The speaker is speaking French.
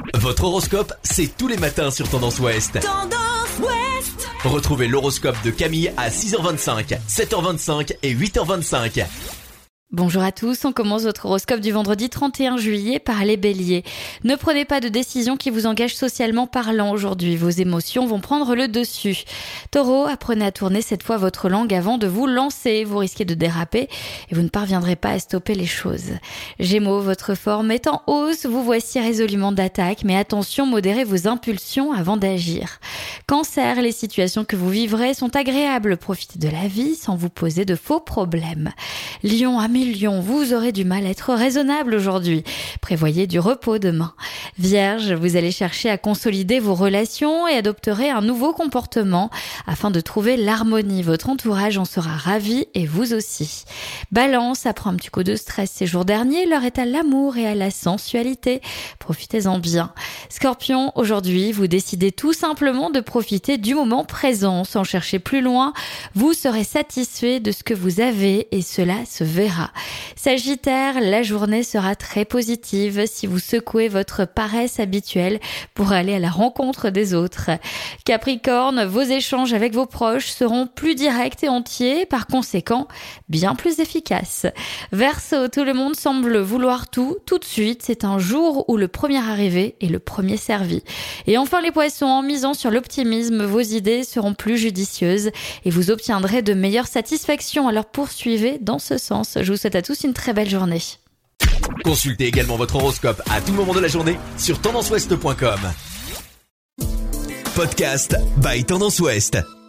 Votre horoscope, c'est tous les matins sur Tendance Ouest. Tendance Ouest. Retrouvez l'horoscope de Camille à 6h25, 7h25 et 8h25. Bonjour à tous, on commence votre horoscope du vendredi 31 juillet par les béliers. Ne prenez pas de décision qui vous engage socialement parlant aujourd'hui, vos émotions vont prendre le dessus. Taureau, apprenez à tourner cette fois votre langue avant de vous lancer, vous risquez de déraper et vous ne parviendrez pas à stopper les choses. Gémeaux, votre forme est en hausse, vous voici résolument d'attaque, mais attention, modérez vos impulsions avant d'agir. Cancer, les situations que vous vivrez sont agréables, profitez de la vie sans vous poser de faux problèmes. Lion, Lion, vous aurez du mal à être raisonnable aujourd'hui. Prévoyez du repos demain. Vierge, vous allez chercher à consolider vos relations et adopterez un nouveau comportement afin de trouver l'harmonie. Votre entourage en sera ravi et vous aussi. Balance, après un petit coup de stress ces jours derniers, l'heure est à l'amour et à la sensualité. Profitez-en bien. Scorpion, aujourd'hui, vous décidez tout simplement de profiter du moment présent sans chercher plus loin. Vous serez satisfait de ce que vous avez et cela se verra. Sagittaire, la journée sera très positive si vous secouez votre paresse habituelle pour aller à la rencontre des autres. Capricorne, vos échanges avec vos proches seront plus directs et entiers, par conséquent, bien plus efficaces. Verseau, tout le monde semble vouloir tout de suite. C'est un jour où le premier arrivé est le premier servi. Et enfin les poissons, en misant sur l'optimisme, vos idées seront plus judicieuses et vous obtiendrez de meilleures satisfactions. Alors poursuivez dans ce sens. Je vous souhaite à tous une très belle journée. Consultez également votre horoscope à tout moment de la journée sur tendanceouest.com. Podcast by Tendance Ouest.